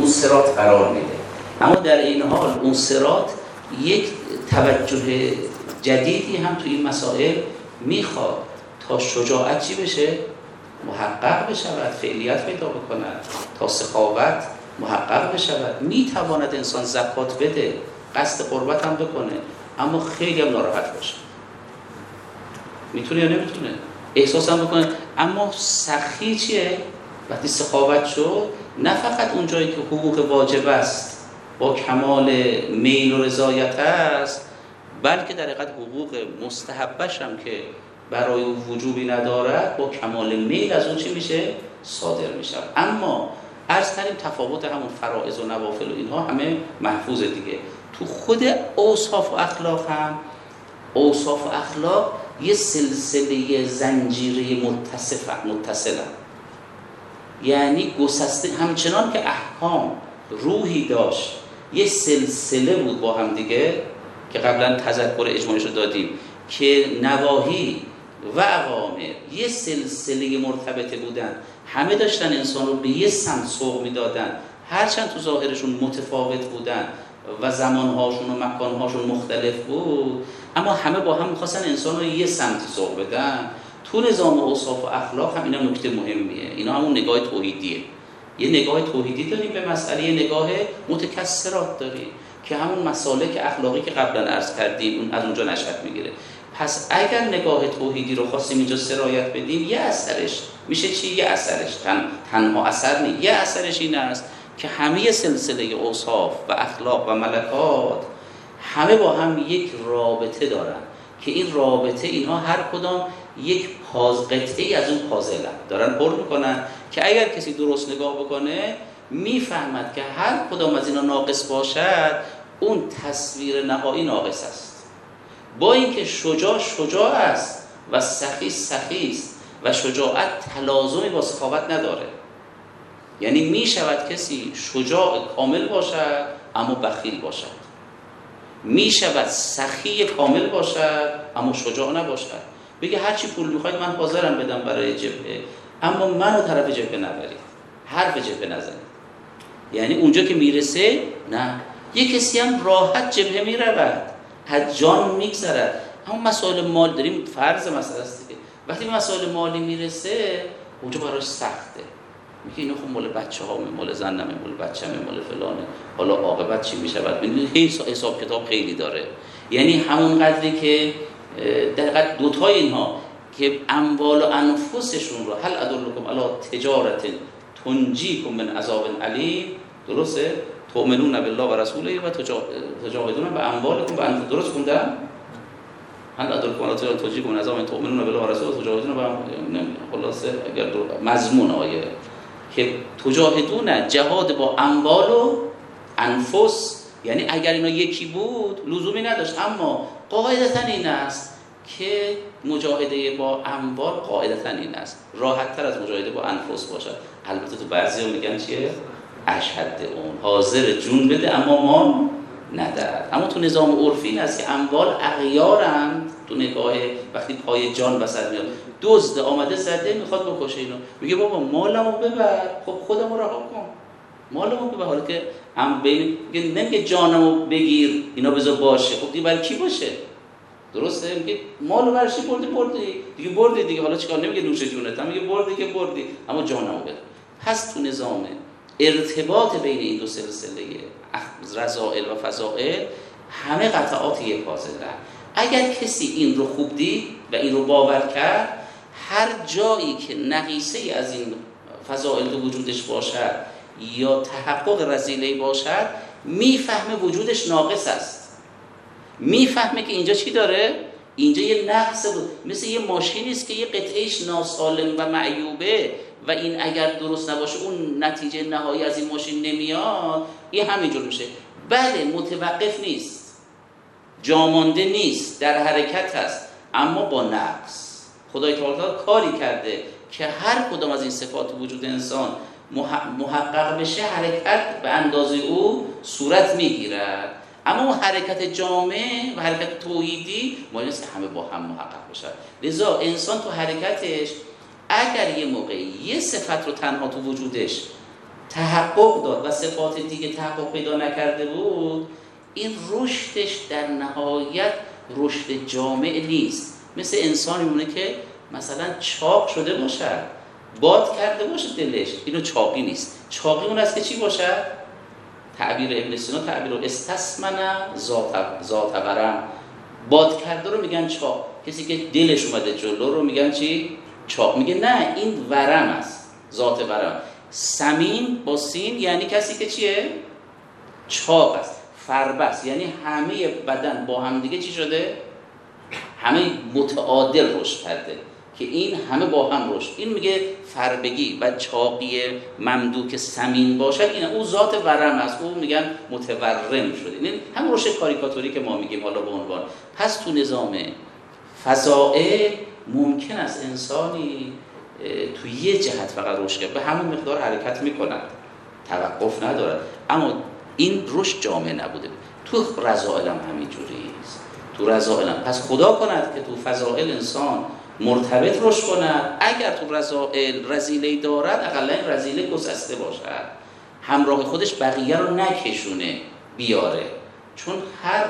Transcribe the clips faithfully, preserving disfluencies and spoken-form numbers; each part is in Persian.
اون صراط قرار میده. اما در این حال اون صراط یک توجه جدیدی هم تو این مسائل میخواد تا شجاعت چی بشه؟ محقق بشود، فعلیت پیدا بکند، تا سخاوت محقق بشود. میتواند انسان زکات بده، قصد قربت هم بکنه، اما خیلی هم ناراحت باشه. میتونه یا نمیتونه؟ احساس هم بکنه. اما سخی چیه؟ وقتی سخاوت شد، نه فقط اون جایی که حقوق واجب است با کمال میل و رضایت است، بلکه در حقیقت حقوق مستحبش هم که برای وجوبی ندارد با کمال میل از اون چی میشه؟ صادر میشه. اما عرض کردیم تفاوت همون فرائض و نوافل و اینها همه محفوظه دیگه. تو خود اوصاف و اخلاق هم، اوصاف و اخلاق یه سلسله زنجیره متصف متصله، یعنی گسسته، همچنان که احکام روحی داشت، یه سلسله بود با هم دیگه که قبلا تذکر اجمالیش رو دادیم که نواهی و اوامر یه سلسله مرتبطه بودن، همه داشتن انسان رو به یه سمت سوق میدادن، هرچند تو ظاهرشون متفاوت بودن و زمانهاشون و مکانهاشون مختلف بود، اما همه با هم میخواستن انسان رو یه سمتی سوق بدن. تو نظام اوصاف و اخلاق هم اینا نکته مهمیه. اینا همون نگاه توحیدیه. یه نگاه توحیدی داریم به مسئله، یه نگاه متکثرات داریم که همون مسالک اخلاقی که قبلا عرض کردیم اون از اونجا نشأت میگیره. پس اگر نگاه توحیدی رو خواستیم اینجا سرایت بدیم، یه اثرش میشه چی؟ یه اثرش تن، تنها اثر نیست، یه اثرش این است که همه سلسله اوصاف و اخلاق و ملکات همه با هم یک رابطه دارن که این رابطه اینها هر کدام یک پاز قطعی از اون پازلن دارن پر میکنن که اگر کسی درست نگاه بکنه میفهمد که هر کدام از اینا ناقص باشد اون تصویر نهایی ناقص است. با اینکه شجاع شجاع است و سخی سخی است و شجاعت تلازمی با سخاوت نداره. یعنی می شود کسی شجاع کامل باشد اما بخیل باشد، می شود سخی کامل باشد اما شجاع نباشد. بگه هرچی پول میخواید من حاضرم بدم برای جبهه، اما منو طرف جبهه نبرید، حرف جبهه نزنید. یعنی اونجا که میرسه نه. یک کسی هم راحت جبهه میرود، از جان میگذرد. همون مسائل مال داریم، فرض مسئله است دیگه. وقتی به مسائل مالی میرسه اونجا براش سخته. میگه اینو خب مال بچه‌ها، مال زنمه، مال بچه‌مه، مال فلانه، حالا عاقبت چی میشود؟ ببینید حساب کتاب خیلی داره. یعنی همون قدری که در حقیقت دوتای اینها که اموال و انفسشون رو هل ادلکم علی تجارت تنجیکم من عذاب علیم، درسته؟ تؤمنون بالله و رسوله و تجاهدون به اموالکم و انفسکم. درست خوندم؟ هل ادلکم علی تجارت تنجیکم من عذاب، تؤمنون بالله و رسوله و تجاهدون به خلاصه اگر مضمون آیه که تجاهدون جهاد با اموال و انفس، یعنی اگر اینا یکی بود لزومی نداشت، اما قاعدتاً این است که مجاهده با اموال قاعدتاً این است راحت تر از مجاهده با انفس باشد. البته تو بعضیا میگن چیه؟ اشهد اون حاضر جون بده اما ما ندهد. اما تو نظام عرفی این است که اموال اغیارند. تو نگاه وقتی پای جان وسط میاد، دزد آمده زده میخواد بکشه اینو، میگه بابا مالمو ببر، خب خودمو رها کن، مالمو ببر. حالا که ام بین نمیگه جانمو بگیر اینا بذار باشه، خب دیگه برای کی باشه؟ درسته؟ میگه مالو برشی بردی بردی دیگه بردی دیگه، حالا چیکار؟ نمیگه نوش جونت، میگه بردی که بردی اما جانمو بده. پس تو نظام ارتباط بین این دو سلسله رذائل و فضائل همه قطعات یک پازلن. اگر کسی این رو خوب دید و این رو باور کرد، هر جایی که نقیصه از این فضائل تو وجودش باشد یا تحقق رذیله‌ای باشد، میفهمه وجودش ناقص است، میفهمه که اینجا چی داره؟ اینجا یه نقص بود. مثل یه ماشینی است که یه قطعهش ناسالم و معیوبه و این اگر درست نباشه اون نتیجه نهایی از این ماشین نمیاد. این همینجور میشه. بله متوقف نیست، جامانده نیست، در حرکت هست، اما با نقص. خدای تعالی کاری کرده که هر کدام از این صفات وجود انسان محقق بشه، حرکت به اندازه او صورت میگیرد. اما اون حرکت جامع و حرکت توحیدی مایل است همه با هم محقق بشن. لذا انسان تو حرکتش اگر یه موقعی یه صفت رو تنها تو وجودش تحقق داد و صفات دیگه تحقق پیدا نکرده بود، این رشدش در نهایت رشد جامع نیست. مثل انسانی مونه که مثلا چاق شده باشه، باد کرده باشه دلش، اینو چاقی نیست. چاقی اون است که چی باشه؟ تعبیر ابن سینا تعبیر استثمن ذات ذات ورم، باد کرده رو میگن چاق، کسی که دلش اومده جلو رو میگن چی؟ چاق. میگه نه، این ورم است، ذات ورم. سمین با سین یعنی کسی که چیه؟ چاق است. فربس یعنی همه بدن با هم دیگه چی شده؟ همه متعادل رشد کرده که این همه با هم رشد. این میگه فربگی و چاقی ممدوک سمین باشد، این او ذات ورم است، او میگن متورم شده. این هم رشد کاریکاتوری که ما میگیم حالا به عنوان. پس تو نظام فضائل ممکن است انسانی تو یه جهت فقط رشد کنه، به همون مقدار حرکت میکند، توقف ندارد، اما این رشد جامع نبوده. تو رذائل هم همینجوری است. تو رذائل هم پس خدا کند که تو فضائل انسان مرتبط رشد کند. اگر تو رذائل رذیله دارد، اقلا این رذیله گسسته باشد، همراه خودش بقیه رو نکشونه بیاره. چون هر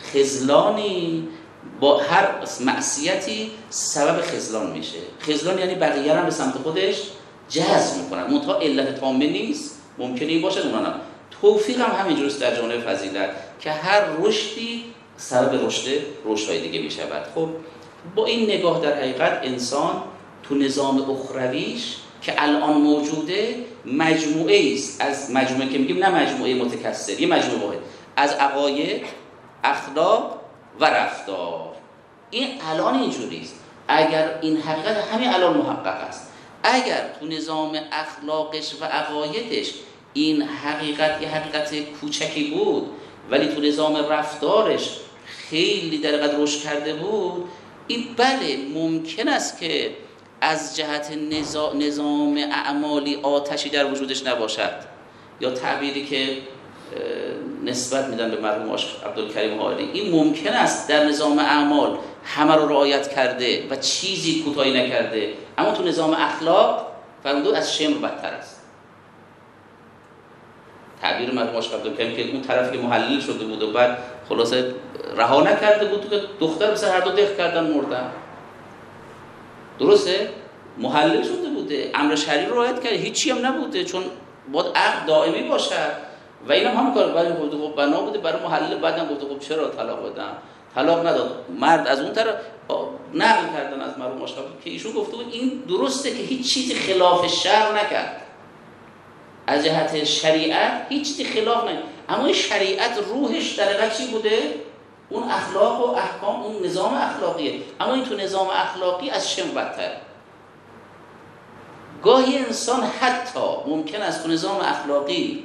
خذلانی با هر معصیتی سبب خذلان میشه. خذلان یعنی بقیه رو به سمت خودش جذب میکنن، منتها علت تامه نیست، ممکنه این باشه اونها نه. توفیق هم همینجوریست در جانب فضیلت که هر رشدی سبب رشد رشدهای دیگه میشود. خب با این نگاه در حقیقت انسان تو نظام اخرویش که الان موجوده مجموعه است از مجموعه که میگیم، نه مجموعه متکثر، یه مجموعه واحد از عقاید، اخلاق و رفتار. این الان اینجوری است. اگر این حقیقت همین الان محقق است، اگر تو نظام اخلاقش و عقایدش این حقیقت یه حقیقت کوچکی بود ولی تو نظام رفتارش خیلی در قدر رشد کرده بود، این بله ممکن است که از جهت نظام اعمالی آتشی در وجودش نباشد، یا تعبیری که نسبت میدن به مرحوم عاشق عبدالکریم حائری، این ممکن است در نظام اعمال همه رو رعایت کرده و چیزی کوتاهی نکرده، اما تو نظام اخلاق فرمودن از شمر بدتر است. تعبیر مرحوم عاشق عبدالکریم که اون طرفی که محلل شده بود و بعد خلاصه رها نکرده بود که دختر بسر هر دو دق کردن مردن. درسته؟ محلل شده بوده، امر شرعی رو رعایت کرده، هیچی هم نبوده، چون باید عقد دائمی باشد و اینم هم کار بعد گفته خب بنا بوده برای محلل، بعدم گفته خب چرا طلاق بدم، طلاق نداد. مرد از اون طرف نقل کردن از مرحوم عاشق که ایشون گفته بود این درسته که هیچ چیزی خلاف شرع نکرد، از جهت شریعت هیچ چیزی خلاف نکرد، اما این شریعت روحش در واقع چی بوده؟ اون اخلاق و احکام، اون نظام اخلاقیه، اما این تو نظام اخلاقی از شم بدتر. گاهی انسان حتی ممکن است تو نظام اخلاقی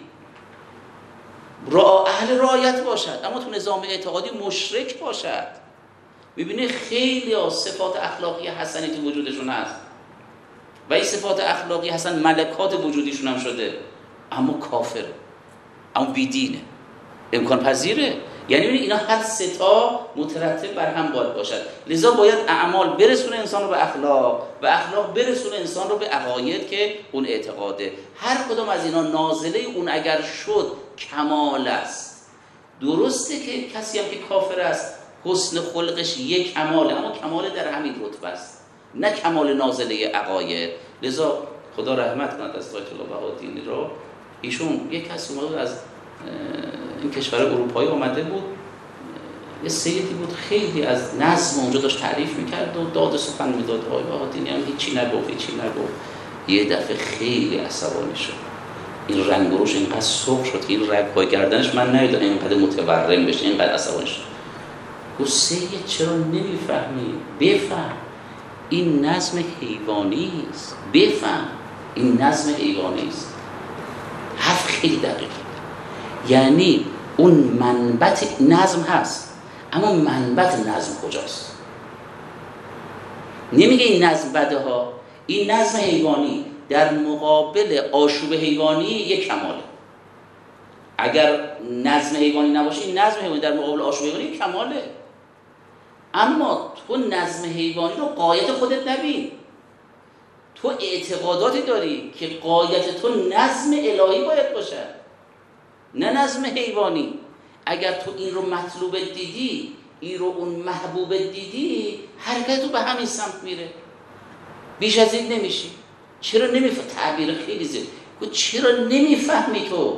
را اهل رعایت باشد اما تو نظام اعتقادی مشرک باشد. میبینه خیلی ها صفات اخلاقی حسنی تو وجودشون هست و این صفات اخلاقی حسن ملکات وجودیشون هم شده، اما کافر، اما بیدینه، امکان پذیره. یعنی اینا هر سه تا مترتب بر هم باید باشد. لذا باید اعمال برسونه انسان رو به اخلاق و اخلاق برسونه انسان رو به عقاید که اون اعتقاده. هر کدام از اینا نازله اون اگر شد کمال است. درسته که کسی هم که کافر است حسن خلقش یک کماله، اما کمال در همین رتبه است، نه کمال نازله عقاید. لذا خدا رحمت کند از آیت الله بهادینی رو. ایشون یک کسی اومد از این کشور اروپایی اومده بود، یه سیدی بود خیلی از نظم اونجا داشت تعریف میکرد و داد سخن میداد. آقای بهادینی هم هیچی نگفت هیچی نگفت یه دفعه خیلی عصبانی شد. این رنگ و روش اینقدر سرخ شد که این رگ پای گردنش من ندیدم اینقدر متورم بشه، اینقدر عصبانی شد. گفت سید چرا نمیفهمی؟ بفهم، این نظم حیوانی است، بفهم این نظم حیوانی است. حرف خیلی دقیق، یعنی اون منبت نظم هست اما منبت نظم کجاست؟ نمیگه این نظم بده ها، این نظم حیوانی در مقابل آشوب حیوانی یک کماله. اگر نظم حیوانی نباشه این نظم حیوانی در مقابل آشوب حیوانی یک کماله. اما تو نظم حیوانی رو قاید خودت نبین، تو اعتقاداتی داری که غایت تو نظم الهی باید باشه، نه نظم حیوانی. اگر تو این رو مطلوب دیدی، این رو اون محبوب دیدی، حرکت تو به همین سمت میره، بیش از این نمیشی. چرا نمیفهمی؟ تعبیر خیلی زیاد، چرا نمیفهمی تو؟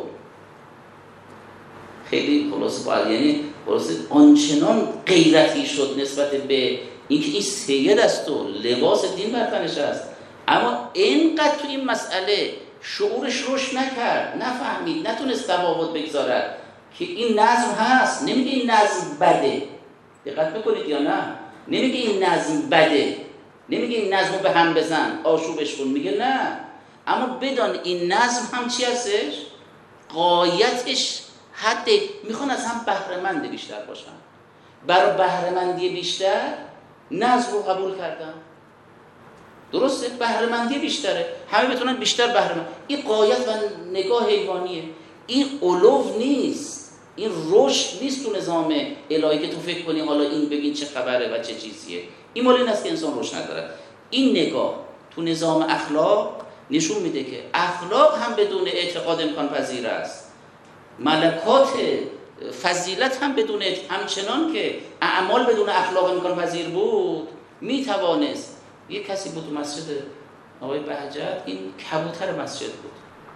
خیلی خلاص باید، یعنی خلاص آنچنان غیرتی شد نسبت به اینکه این سید است تو لباس دین بر تنش است، اما اینقدر تو این مسئله شعورش روش نکرد، نفهمید، نتونست تفاوت بگذارد که این نظم هست. نمیگه این نظم بده، دقت بکنید یا نه، نمیگه این نظم بده، نمیگه این نظم رو به هم بزن آشوبش کن، میگه نه، اما بدان این نظم هم چی هستش؟ غایتش حد، میخوان از هم بهره‌مند بیشتر باشن، برای بهره‌مندی بیشتر نظم رو قبول کردن. درسته؟ بهره‌مندی بیشتره، همه بتونن بیشتر بهره‌مند. این غایت و نگاه حیوانیه، این علو نیست، این رشد نیست تو نظام الهی که تو فکر کنی حالا این ببین چه خبره و چه چیزیه. این مال این است که انسان رشد نداره. این نگاه تو نظام اخلاق نشون میده که اخلاق هم بدون اعتقاد امکان پذیر است، ملکات فضیلت هم بدون، همچنان که اعمال بدون اخلاق امکان پذیر بود، میتوانست. یک کسی بود تو مسجد آقای بهجت، این کبوتر مسجد بود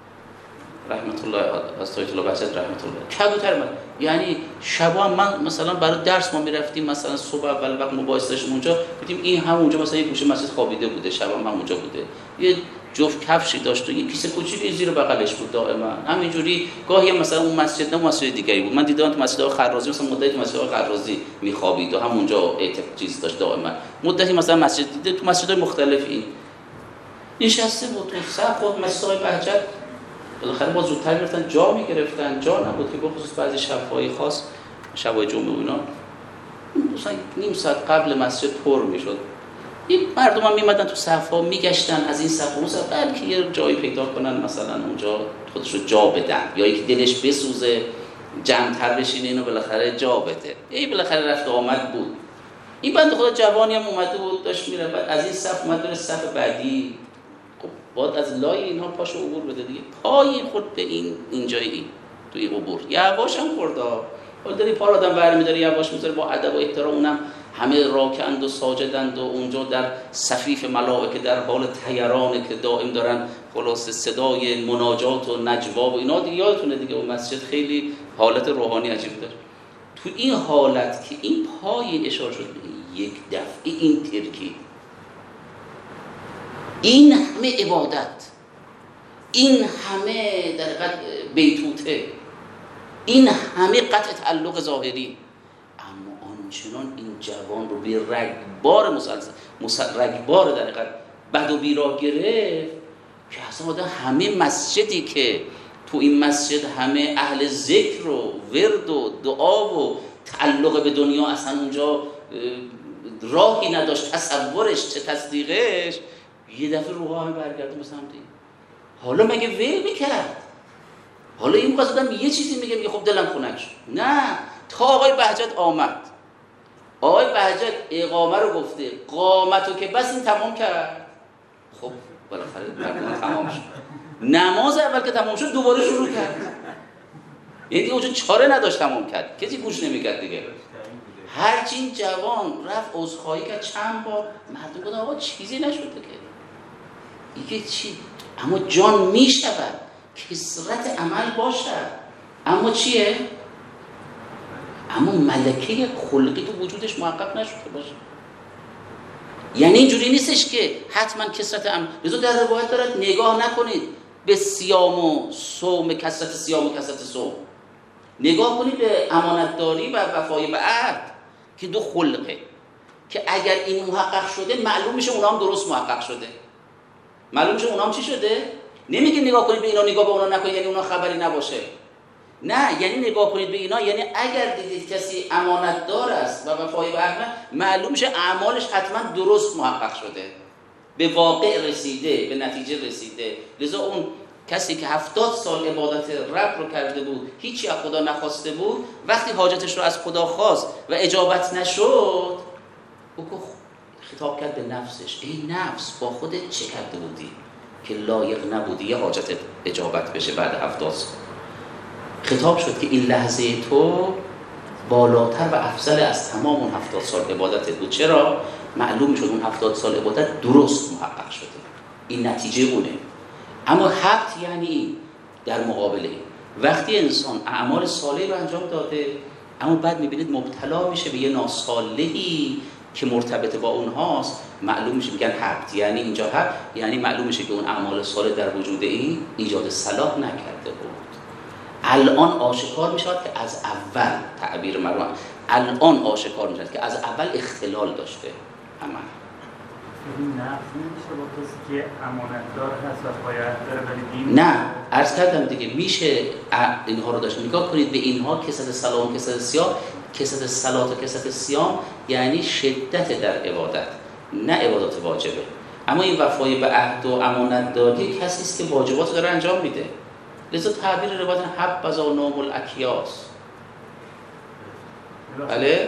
رحمت الله از آیت الله بهجت رحمت الله، کبوتر من، یعنی شبا من مثلا برای درس ما میرفتیم، مثلا صبح اول وقت مباحثه داشتیم اونجا، دیدیم این همونجا مثلا یک گوشه مسجد خوابیده بوده، شبا هم اونجا بوده، یه جفت کفشی داشت و یه کیسه کوچیکی زیر بغلش بود دائما همینجوری. گاهی مثلا اون مسجد نه مسجد دیگری بود، من دیدم تو مسجد خرازی مثلا مدتی تو مسجد خرازی میخوابید و همونجا اعتقاد چیز داشت دائما، مدتی مثلا مسجد دیده تو مسجدهای مختلفی نشسته بود تو صف خود مسجد بهجت. بالاخره با زودتر میرفتن جا میگرفتن، جا نبود که بخصوص بعضی شب‌های خاص، شب‌های جمعه و اینا مثلا نیم ساعت قبل مسجد پر میشد، این مردم هم میمدن تو صف‌ها میگشتن از این صف اون صف، بلکه یه جایی پیدا کنن مثلا اونجا خودش رو جا بدن، یا یکی دلش بسوزه جمع‌تر بشینه اینو بالاخره جا بده. این بالاخره رفت آمد بود. این بنده خدا جوانی هم اومده بود داشت میره، بعد از این صف اومد بره صف بعدی، باید از لای اینها پاشو عبور بده دیگه، پای خود به این اینجایی توی عبور یواش هم خوردا، حالا داری پا آدم برمی‌داری یواش میذاره با ادب و احترام، اونم همه راکعند و ساجدند و اونجا در صفیف ملائکه در حال طیرانه که دائم دارن خلاص صدای مناجات و نجوا و اینا دیگه، یادتونه دیگه اون مسجد خیلی حالت روحانی عجیب داره. تو این حالت که این پای اشاره شد یک دفعه این ترکی، این همه عبادت، این همه در حقیقت بیتوته، این همه قطع تعلق ظاهری، اما آنچنان این جوان رو به رگبار مسلسل مسل... رگبار در حقیقت بد و بیراه گرفت که اصلا آدم همه مسجدی که تو این مسجد همه اهل ذکر و ورد و دعا و تعلق به دنیا اصلا اونجا راهی نداشت، تصورش چه تصدیقش، یه دفعه روحا همه برگرده به سمت این. حالا مگه ول میکرد؟ حالا این قصدم یه چیزی میگه میگه خب دلم خنک شد. نه، تا آقای بهجت آمد، آقای بهجت اقامه رو گفته، قامتو که بس این تمام کرد، خب بالاخره تمام شد. نماز اول که تمام شد دوباره شروع کرد، یعنی دیگه اونجا چاره نداشت، تمام کرد، کسی گوش نمیکرد دیگه. هرچی این جوان رفت عذرخواهی کرد چند بار، مردم گفتن آقا چیزی نشده که دیگه چی، اما جان میشود، کثرت عمل باشد، اما چیه؟ اما ملکه خلقی تو وجودش محقق نشده باشه. یعنی اینجوری نیستش که حتما کثرت عمل، لذا در روایت دارد نگاه نکنید به صیام و صوم، کثرت صیام و کثرت صوم، نگاه کنید به امانتداری و وفای به عهد که دو خلقه، که اگر این محقق شده معلوم میشه اونا هم درست محقق شده. معلوم میشه اونا هم چی شده؟ نمیگه نگاه کنید به اینا نگاه به اونا نکنید یعنی اونا خبری نباشه، نه، یعنی نگاه کنید به اینا یعنی اگر دیدید کسی امانتدار است و وفای به عهد، معلوم میشه اعمالش حتما درست محقق شده، به واقع رسیده، به نتیجه رسیده. لذا اون کسی که هفتاد سال عبادت رب رو کرده بود، هیچی از خدا نخواسته بود، وقتی حاجتش رو از خدا خواست و اجابت نشد، او خطاب کرد به نفسش، ای نفس با خودت چه کرده بودی که لایق نبودی یه حاجت اجابت بشه بعد هفتاد سال. خطاب شد که این لحظه تو بالاتر و افضل از تمام اون هفتاد سال عبادتت بود. چرا؟ معلوم شد اون هفتاد سال عبادت درست محقق شده، این نتیجه اونه. اما حق یعنی در مقابل این وقتی انسان اعمال صالحی رو انجام داده اما بعد میبینید مبتلا میشه به یه ناصالحی که مرتبط با اونهاست، معلوم میشه میگن حق. یعنی اینجا حق یعنی معلوم میشه که اون اعمال صالح در وجود این ایجاد صلاح نکرده بود. الان آشکار میشود که از اول، تعبیر مرحوم، الان آشکار میشود که از اول اختلال داشته عمل. این نفس نمیشه با کسی که امانتدار هست و باید داره ولی دین؟ نه، عرض کردم دیگه میشه اینها رو داشت. نگاه کنید به اینها، کثرت صلاة و کثرت صیام. کثرت صلاة و کثرت صیام یعنی شدت در عبادت، نه عبادات واجبه. اما این وفای به عهد و امانتداری کسی است که واجبات داره انجام میده. لذا تعبیر روایت حبذا نوم الاکیاس. بله؟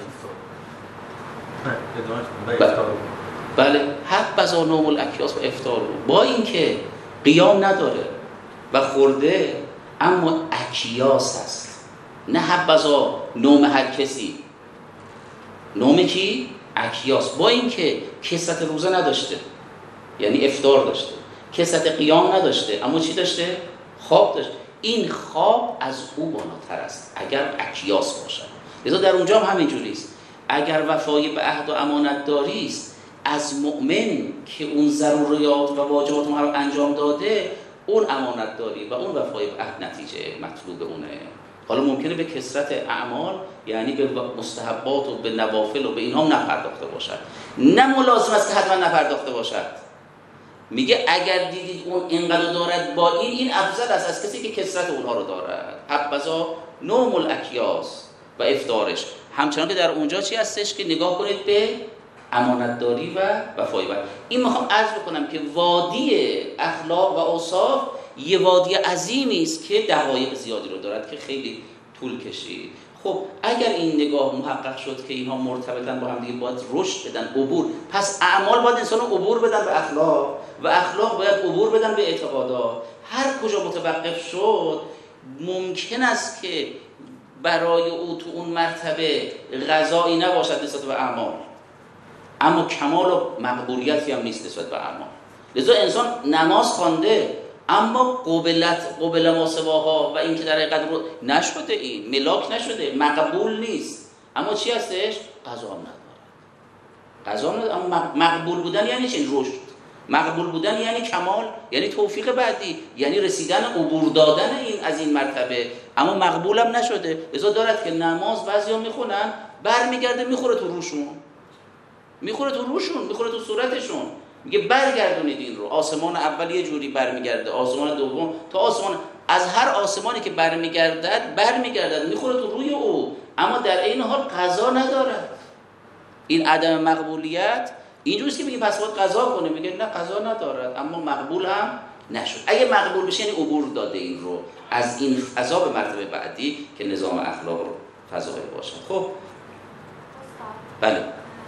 بله، حبذا نوم الاکیاس و افطار. با اینکه قیام نداره و خورده اما اکیاس هست، نه حبذا نوم هر کسی. نوم کی؟ اکیاس. با اینکه کثرت روزه نداشته یعنی افطار داشته، کثرت قیام نداشته اما چی داشته؟ خواب داشت. این خواب از او بالاتر است اگر اکیاس باشد. لذا در اونجا هم همینجوری است. اگر وفای به عهد و امانتداری است از مؤمن که اون ضروریات و واجبات رو انجام داده، اون امانتداری و اون وفای به عهد نتیجه مطلوب اونه. حالا ممکنه به کثرت اعمال یعنی به مستحبات و به نوافل و به اینها نپرداخته باشد، نه ملازم است که حتما نپرداخته باشد. میگه اگر دیدید اون اینقدر دارد با این این افضل است از کسی که کثرت اونها رو دارد. حبذا نوم الاکیاس و افطارش. همچنان که در اونجا چی هستش که نگاه کنید به امانتداری و وفای به. این میخوام عرض بکنم که وادی اخلاق و اوصاف یه وادی عظیمی است که دقایق زیادی رو دارد که خیلی طول کشید. خب اگر این نگاه محقق شد که اینها مرتبطن با هم دیگه، باید رشد بدن، عبور. پس اعمال باید انسان رو عبور بدن به اخلاق و اخلاق باید عبور بدن به اعتقادات. هر کجا متوقف شد ممکن است که برای او تو اون مرتبه غذایی نباشد نسبت به اعمال، اما کمال و مقبولیتی هم نیست نسبت به اعمال. لذا انسان نماز خوانده اما قبلت قبل ما سواها و این که در حقیقت رو نشده، این ملاک نشده، مقبول نیست. اما چی هستش؟ قضا نداره. قضا نداره. اما مقبول بودن یعنی چی؟ رشد. مقبول بودن یعنی کمال، یعنی توفیق بعدی، یعنی رسیدن، عبور دادن این از این مرتبه. اما مقبول هم نشده. لذا دارد که نماز بعضیا میخونن برمیگرده میخوره تو روشون، میخوره تو روشون، میخوره تو صورتشون. میگه برگردونید این رو. آسمان اول یه جوری برمیگرده، آسمان دوم تا آسمان، از هر آسمانی که برمیگردد برمیگردد میخوره تو روی او، اما در این حال قضا ندارد. این عدم مقبولیت اینجوریه که میگه پس باید قضا کنه. میگه نه، قضا ندارد اما مقبول هم نشد. اگه مقبول بشه یعنی عبور داده این رو از این فضا به مرتبه بعدی که نظام اخلاق رو فضایی باشد. خب بله،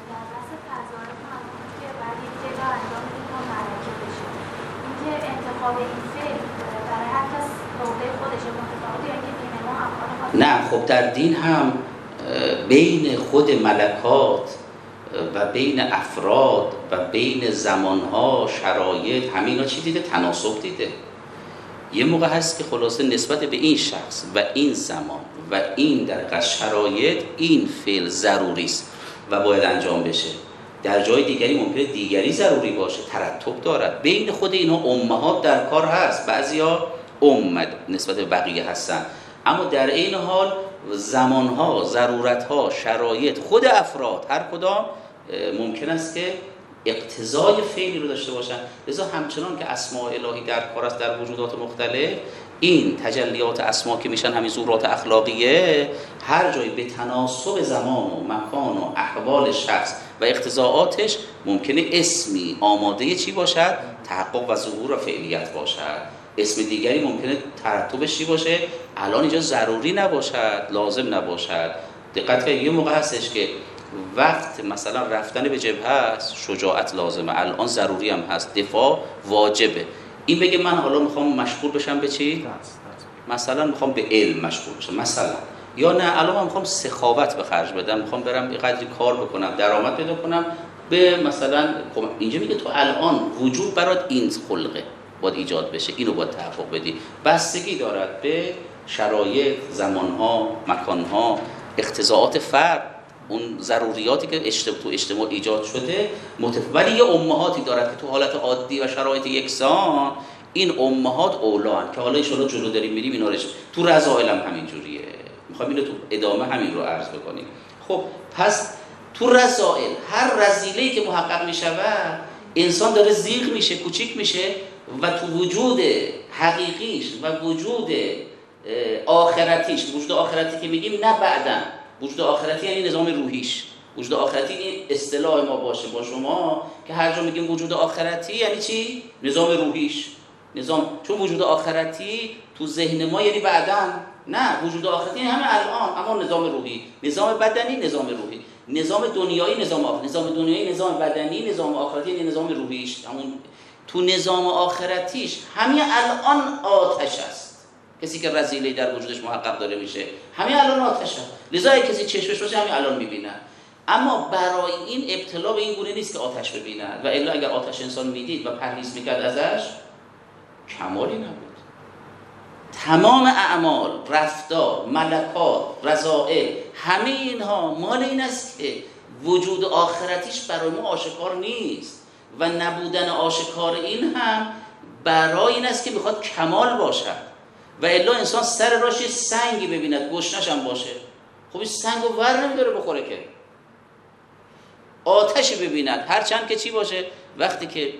نه خب در دین هم بین خود ملکات و بین افراد و بین زمانها، شرایط، همینا چی دیده؟ تناسب دیده. یه موقع هست که خلاصه نسبت به این شخص و این زمان و این در شرایط این فعل ضروری است و باید انجام بشه. در جای دیگری ممکنه دیگری ضروری باشه، ترتب دارد. بین خود اینها امهات در کار هست، بعضیا ام نسبت به بقیه هستن، اما در این حال زمانها، ضرورتها، شرایط، خود افراد هر کدام ممکن است که اقتضای فعلی رو داشته باشن. لذا همچنان که اسماء الهی در کار است در وجودات مختلف، این تجلیات اسما که میشن همین ظهورات اخلاقیه، هر جایی به تناسب زمان و مکان و احوال شخص و اقتضاعاتش ممکنه اسمی آماده چی باشد؟ تحقق و ظهور و فعلیت باشد. اسم دیگری ممکنه ترتبش چی باشه؟ الان اینجا ضروری نباشد، لازم نباشد. دقت کنید یه موقع هستش که وقت مثلا رفتن به جبهه است شجاعت لازمه، الان ضروری هم هست، دفاع واجبه. این بگه من حالا میخوام مشغول بشم به چی؟ مثلا میخوام به علم مشغول بشم مثلا، یا نه الان من میخوام سخاوت به خرج بدم، میخوام برم یه قدری کار بکنم درآمد پیدا کنم به مثلا. اینجا میگه تو الان وجود برات این خلقه باید ایجاد بشه، اینو باید تحقق بدی. بستگی دارد به شرایط، زمانها، مکانها، اقتضاعات فرد، اون ضروریاتی که اجتماع تو اجتماع ایجاد شده متف... ولی یه امهاتی دارد که تو حالت عادی و شرایط یکسان این امهات اولان که حالا ان شاءالله جلو داریم میریم اینا رو تو رذائل هم همین جوریه. میخوام اینو تو ادامه همین رو عرض بکنیم. خب پس تو رذائل هر رذیله‌ای که محقق میشود انسان داره زیغ میشه، کوچیک میشه و تو وجود حقیقیش و وجود آخرتیش، وجود آخرتی که میگیم نه بعدن، وجود آخرتی یعنی نظام روحیش، وجود آخرتی این اصطلاح ما باشه با شما که هر جا میگیم وجود آخرتی یعنی چی؟ نظام روحیش. نظام چون وجود آخرتی تو ذهن ما یعنی بعدن، نه وجود آخرتی یعنی همه الان، اما نظام روحی، نظام بدنی، نظام روحی، نظام دنیایی، نظام آخرتی، نظام دنیایی، نظام بدنی، نظام آخرتی یعنی نظام روحیش. همون تو نظام آخرتیش همین الان آتش است. کسی که رذیله در وجودش محقق داره میشه همین الان آتش است. لذا کسی چشمش باشه همین الان میبینه. اما برای این ابتلا به این گونه نیست که آتش ببیند، و الا اگر آتش انسان میدید و پرهیز میکرد ازش کمالی نبود. تمام اعمال، رفتار، ملکات، رذائل، همه اینها مال این است که وجود آخرتیش برای ما آشکار نیست و نبودن آشکار این هم برای این است که بخواد کمال باشد. و الا انسان سر راش سنگی ببیند گشنش هم باشه، خب این سنگو ور نمیداره بخوره که. آتشی ببیند هرچند که چی باشه. وقتی که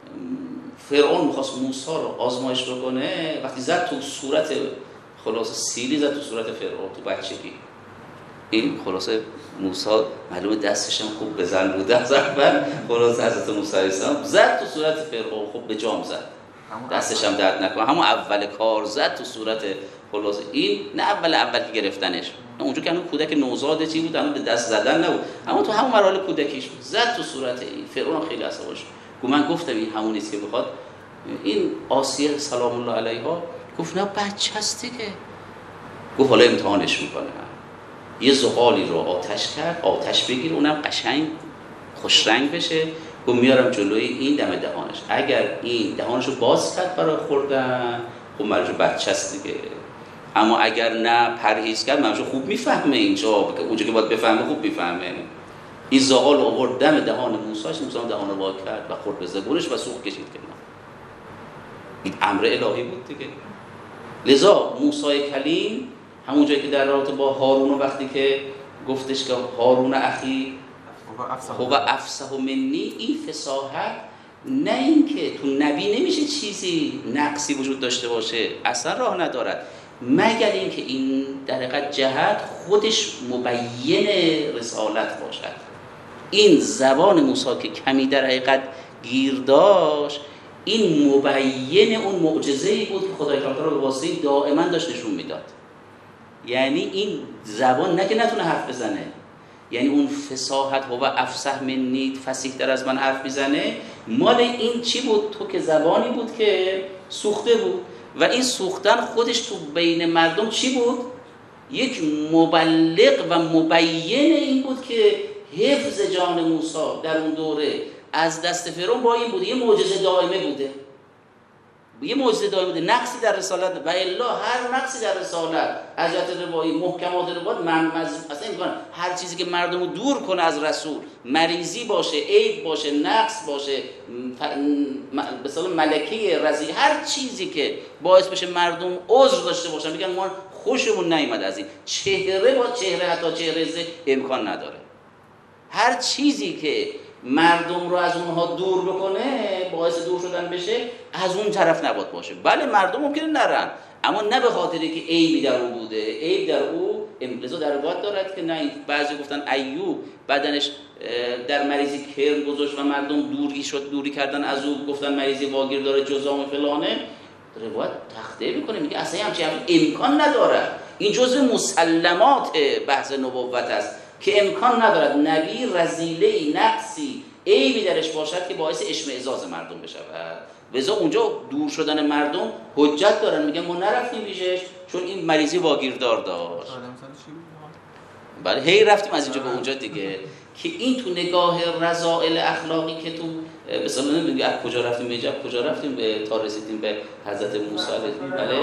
فرعون میخواست موسی رو آزمایش بکنه، وقتی زد تو صورت خلاصه سیلی زد تو صورت فرعون تو بچگی، این خلاصه موسی معلومه دستش هم خوب بزن بوده از اول، خلاصه حضرت موسی علیه السلام زد تو صورت فرعون، خوب به جام زد، دستش هم درد نکنه، همون اول کار زد تو صورت خلاصه این، نه اول اول که گرفتنش، نه اونجا که همون کودک نوزاده چی بود، همون به دست زدن نبود، اما تو همون مراحل کودکیش بود زد تو صورت این. فرعون خیلی عصبانی شد، گفت من گفتم این همون نیست که بخواد. این آسیه سلام الله علیها گفت نه بچه هست دیگه. گفت حالا امتحانش میکنه، یه زغالی رو آتش کرد، آتش بگیر اونم قشنگ خوش رنگ بشه، گفت میارم جلوی این دم دهانش، اگر این دهانشو باز کرد برای خوردن خب مرجو بچه هست دیگه، اما اگر نه پرهیز کرد مرجو خوب میفهمه، اینجا اونجا که باید بفهمه خوب میفهمه. این زغال رو آورد دم دهان موسیش، موسی دهان رو وا کرد و خورد به زبونش و سوق کشید کنار. این امر الهی بود دیگه. لذا موسی کلیم همون جایی که در رابطه با هارون وقتی که گفتش که هارون اخی هو افصح منی، این فصاحت نه این که تو نبی نمیشه چیزی نقصی وجود داشته باشه، اصلا راه ندارد، مگر این که این در حقیقت جهت خودش مبین رسالت باشد. این زبان موسی که کمی در حقیقت گیر داشت، این مبین اون معجزه‌ای بود که خدای تعالی به واسطه دائما داشت نشون میداد. یعنی این زبان نه که نتونه حرف بزنه، یعنی اون فصاحت هو افصح منی، فصیح تر از من حرف میزنه، مال این چی بود؟ تو که زبانی بود که سوخته بود و این سوختن خودش تو بین مردم چی بود؟ یک مبلغ و مبین این بود که حفظ جان موسی در اون دوره از دست فرعون با این بوده، یه معجزه دائمه بوده، یه معجزه دائمه بوده، نقصی در رسالت و الا هر نقصی در رسالت، حضرت روایی، محکمات روایات، من اصلا امکان هر چیزی که مردم رو دور کنه از رسول، مریضی باشه، عیب باشه، نقص باشه، به اصطلاح ملکه رضی، هر چیزی که باعث بشه مردم عذر داشته باشن، میگن ما خوشمون نیامد از این چهره، با چهره حتی چهره زه امکان نداره. هر چیزی که مردم رو از اونها دور بکنه، باعث دور شدن بشه، از اون طرف نباید باشه. بله مردم ممکنه نرن، اما نه به خاطری که عیبی در اون بوده، عیب در او امروز در روایت دارد که نه، بعضی گفتن ایوب بدنش در مریضی کرم گذاشت و مردم دوری شد، دوری کردن از او، گفتن مریضی واگیر داره، جزام فلانه. روایت تخته میکنه میگه اصلا همچین امکان نداره، این جزء مسلمات بحث نبوت است که امکان ندارد نبی رذیله نقصی عیبی درش باشد که باعث اشمئزاز مردم بشود. لذا اونجا دور شدن مردم حجت دارن، میگن ما نرفتیم پیشش چون این مریضی واگیردار داشت. بله هی رفتیم از اینجا به اونجا دیگه که این تو نگاه رذائل اخلاقی که تو مثلا نمیگه از کجا رفتیم به جب کجا رفتیم به تا رسیدیم به حضرت موسی بله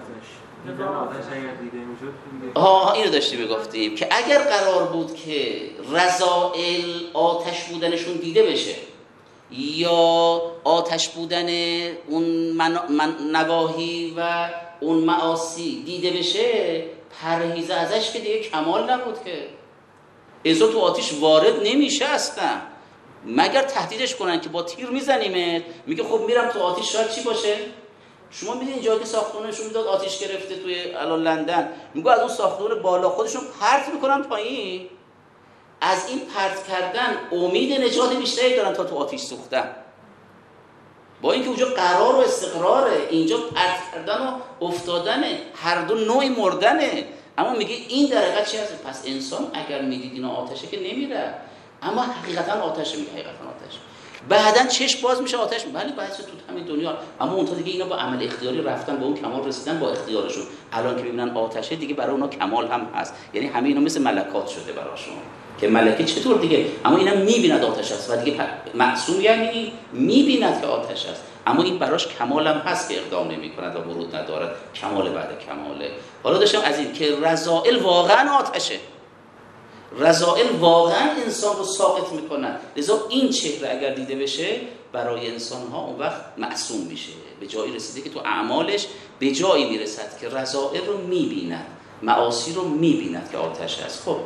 ها اینو داشتیم میگفتیم که اگر قرار بود که رذائل آتش بودنشون دیده بشه یا آتش بودن اون من... من... نواهی و اون معاصی دیده بشه، پرهیز ازش که دیگه کمال نبود که انسان تو آتیش وارد نمیشه اصلا مگر تهدیدش کنن که با تیر میزنیمت، میگه خب میرم تو آتیش شاید چی باشه. شما میدین اینجا که ساختمونشون میداد آتیش گرفته توی الان لندن، میگه از اون ساختمون بالا خودشون پرت میکنن پایین، از این پرت کردن امید نجات بیشتری دارن تا تو آتیش سوختن، با اینکه اونجا قرار و استقراره، اینجا پرت کردن و افتادنه، هر دو نوعی مردنه. اما میگه این در حقیقت چی هست؟ پس انسان اگر میدید اینا آتشه که نمیره، اما حقیقتا آتشه، میگه حقیقتا آتشه، بعدن چشم باز میشه آتش، ولی باعث تو همین دنیا. اما اون تا دیگه اینا با عمل اختیاری رفتن به اون کمال رسیدن با اختیارشون، الان که میبینن آتشه دیگه برای اونا کمال هم هست، یعنی همه اینا مثل ملکات شده براشون که ملکه چطور دیگه، اما اینا میبیند آتش است و دیگه معصوم یعنی میبیند که آتش است، اما این براش کمال هم هست که اقدام نمی‌کند و ورود ندارد، کمال بعد کماله. حالا داشتم از این که رذائل واقعا آتشه، رذائل واقعا انسان رو ساقط میکنن، لذا این چهره اگر دیده بشه برای انسان ها اون وقت معصوم میشه، به جایی رسیده که تو اعمالش به جایی میرسد که رذائل رو میبیند، معاصی رو میبیند که آتش است. خب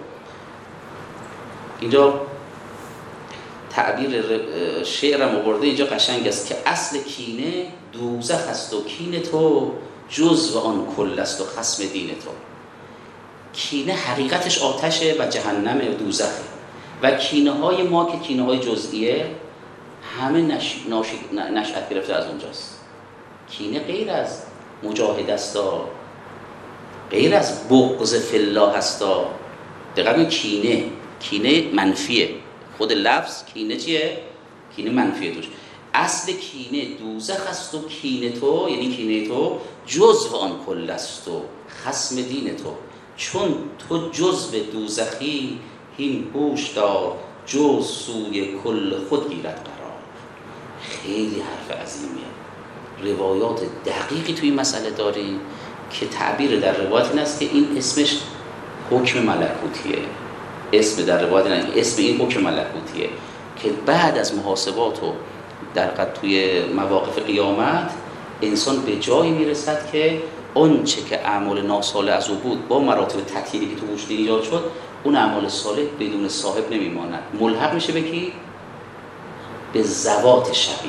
اینجا تعبیر شعرم آورده اینجا قشنگ است که اصل کینه دوزخ است و کین تو جزو آن کل است و خصم دین تو. کینه حقیقتش آتشه و جهنم و دوزخه و کینه های ما که کینه های جزئیه همه نش... ناش... نشأت گرفته از اونجاست. کینه غیر از مجاهده است، غیر از بغض فی الله است. دقیقاً کینه کینه منفیه، خود لفظ کینه چیه؟ کینه منفیه توش. اصل کینه دوزخ است و کینه تو یعنی کینه تو جزو آن کل است و خصم دین تو، چون تو جزو دوزخی هین هوش دار جز سوی کل خود گیرد قرار. خیلی حرف عظیمیه، روایات دقیقی توی مسئله داریم که تعبیر در روایت این است که این اسمش حکم ملکوتیه، اسم در روایت نه، اسم این حکم ملکوتیه که بعد از محاسبات و در قد توی مواقف قیامت انسان به جایی میرسد که اون چه که اعمال ناصالح از او بود با مراتب تطهیری که تو وجود ایجاد شد، اون اعمال صالح بدون صاحب نمیماند، ملحق میشه به کی؟ به ذوات شقی.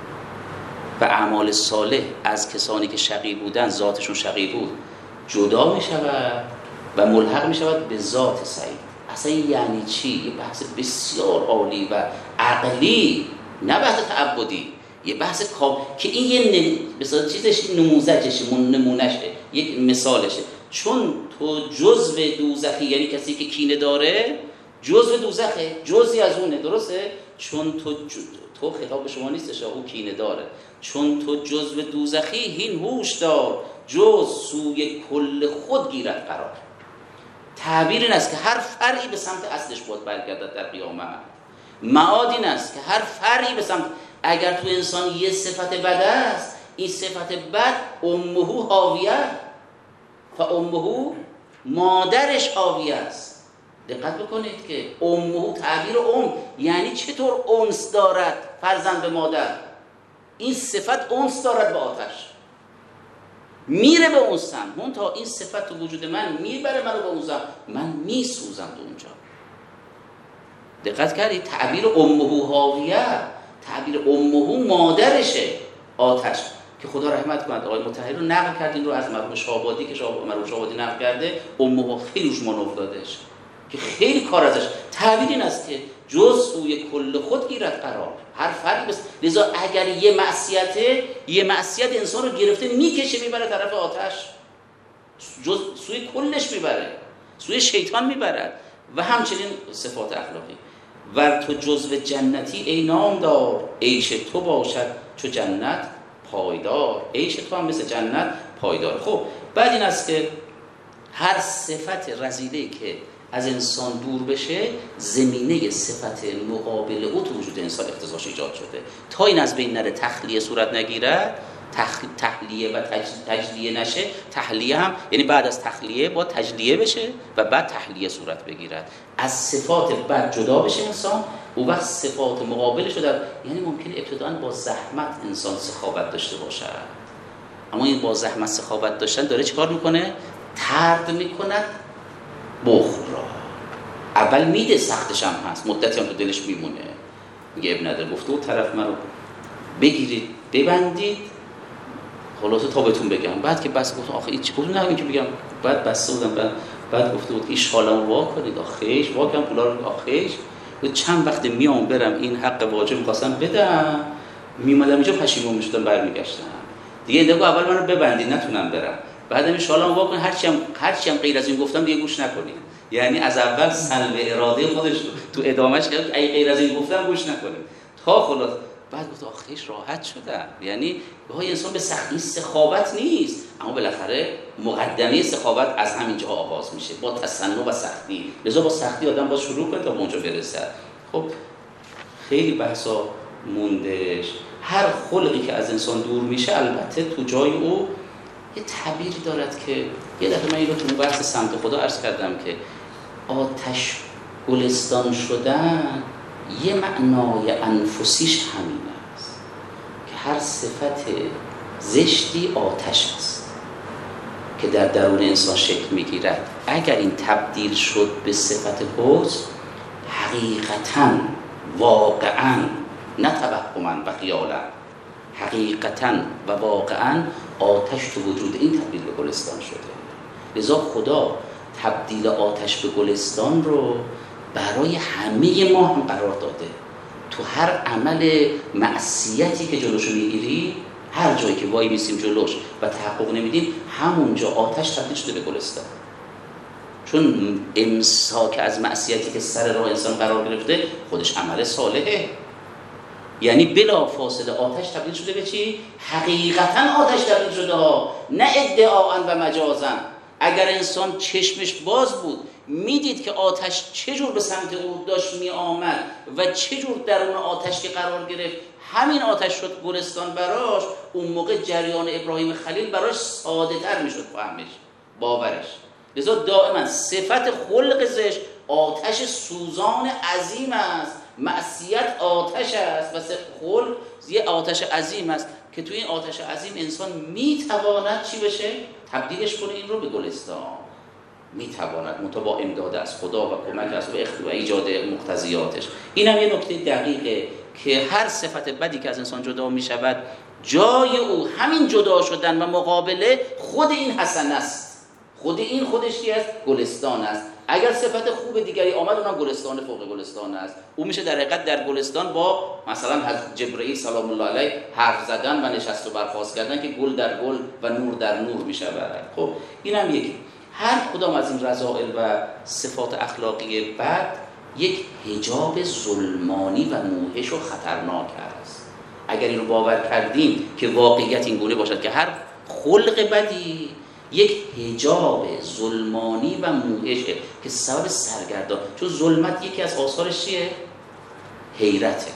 و اعمال صالح از کسانی که شقی بودن، ذاتشون شقی بود، جدا میشود و ملحق میشود به ذات سعید. اصلا یعنی چی؟ یه بحث بسیار عالی و عقلی، نه بحث تعبدی، یه بحث کام که این یه مثلا چیزش نموذجشه، نمونهشه، یک مثالشه. چون تو جزو دوزخی یعنی کسی که کینه داره جزو دوزخه، جزئی از اونه، درسته؟ چون تو ج... تو خطاب به شما نیستش، او کینه داره. چون تو جزو دوزخی هین هوش دار جز سوی کل خود گیرد قرار. تعبیر این است که هر فرعی به سمت اصلش باید برگردد در قیامت. معاد این است که هر فرعی به سمت، اگر تو انسان یه صفت بد است، این صفت بد امه حاویه و امه مادرش حاویه است. دقت بکنید که امه تعبیر ام یعنی چطور انس دارد فرزند به مادر، این صفت انس دارد به آتش، میره به اون سم، من تا این صفت تو وجود من میبره منو به اون سم، من میسوزم تو اونجا. دقت کردید تعبیر امه حاویه، تعبیر امه مادرشه آتش، که خدا رحمت کند آقای مطهری رو نقل کردین رو از مرحوم شاه‌آبادی که مرحوم شاه‌آبادی نقل کرده، امه خیلی روش مانور دادش که خیلی کار ازش. تعبیر این است که جز سوی کل خود گیرد قرار، هر فردی بس. لذا اگر یه معصیته، یه معصیت انسان رو گرفته میکشه میبره طرف آتش، جز سوی کلش میبره، سوی شیطان میبرد. و همچنین صفات اخلاقی. ور تو جزو جنتی ای نامدار، عیش تو باشد چو جنت پایدار. عیش تو هم مثل جنت پایدار. خب بعد این است که هر صفت رذیله که از انسان دور بشه، زمینه صفت مقابل او تو وجود انسان اقتضاش ایجاد شده. تا این از بین نره، تخلیه صورت نگیرد، تخ... تحلیه و تج... تجلیه نشه. تحلیه هم یعنی بعد از تخلیه با تجلیه بشه و بعد تحلیه صورت بگیرد. از صفات بد جدا بشه انسان، او وقت صفات مقابلش رو در، یعنی ممکنه ابتداً با زحمت انسان سخاوت داشته باشد، اما این با زحمت سخاوت داشتن داره چیکار میکنه؟ طرد میکند بخل را. اول میده، سختش هم هست، مدتی هم تو دلش میمونه، میگه اب نداره، گفته بود طرف من رو بگیرید ببندید خلاصه تا بهتون بگم. بعد که بس گفت آخه این چی گفت؟ نه این که بگم. بعد بسته بودم، بعد بعد گفته بود ایشالله وا کنید، آخیش وا کنم پولا رو، آخیش چند وقت میام برم این حق واجب می‌خواستم بدم، میومدم اینجا پشیمون میشدم برمیگشتم دیگه. دیگه اول منو ببندید نتونم برم، بعد ان شاء الله وا کنید، هرچی هم هرچی هم غیر از این گفتم دیگه گوش نکنید. یعنی از اول سلب اراده خودش تو ادامهش کرد ای غیر از این گفتم گوش نکنید تا خلاص. بعد گفت آخیش راحت شدم. یعنی های انسان به سختی سخاوت نیست، اما بالاخره مقدمه سخاوت از همینجا آغاز میشه، با تصنع و سختی. لذا با سختی آدم باید شروع کنه تا به اونجا برسه. خب خیلی بحثا موندش. هر خلقی که از انسان دور میشه البته تو جای او یه تعبیری دارد که یه دفعه من اینو تو بحث سمت خدا عرض کردم که آتش گلستان شدن یه معنای انفسیش همین است که هر صفت زشتی آتش است که در درون انسان شکل میگیرد. اگر این تبدیل شد به صفت حسن، حقیقتاً واقعاً نه توهماً و خیالاً، حقیقتاً و واقعاً آتش تو وجود این تبدیل به گلستان شده. لذا خدا تبدیل آتش به گلستان رو برای همه ما هم قرار داده. تو هر عمل معصیتی که جلوشو میگیری، هر جایی که وای میسیم جلوش و تحقق نمیدیم، همونجا آتش تبدیل شده به گلستان. چون امساک از معصیتی که سر راه انسان قرار گرفته خودش عمل صالحه، یعنی بلا فاصله آتش تبدیل شده به چی؟ حقیقتا آتش تبدیل شده ها، نه ادعاء و مجازا. اگر انسان چشمش باز بود میدید که آتش چجور به سمت او داشت می آمد و چجور درون آتش که قرار گرفت همین آتش شد گلستان براش، اون موقع جریان ابراهیم خلیل براش ساده تر می شد فهمش، باورش. لذا دائما صفت خلق زشت آتش سوزان عظیم است، معصیت آتش است و خلق یه آتش عظیم است که توی این آتش عظیم انسان میتواند چی بشه؟ تبدیلش کنه این رو به گلستان. میتواند منتها با امداد از خدا و کمک از و ایجاد مقتضیاتش. این هم یه نکته دقیقه که هر صفت بدی که از انسان جدا میشود، جای او همین جدا شدن و مقابله خود این حسن است. خود این خودش چی است؟ گلستان است. اگر صفت خوب دیگری آمد اونم گلستان فوق گلستان است. او میشه در حقیقت در گلستان با مثلا حضرت جبرئیل سلام الله علیه حرف زدن و نشست و برخاست کردن که گل در گل و نور در نور میشود. خب اینم یکی. هر کدام از این رذائل و صفات اخلاقی بد یک حجاب ظلمانی و موحش و خطرناک است. اگر این رو باور کردیم که واقعیت این گونه باشد که هر خلق بدی یک حجاب ظلمانی و موحشه که سبب سرگردان، چون ظلمت یکی از آثارش چیه؟ حیرته.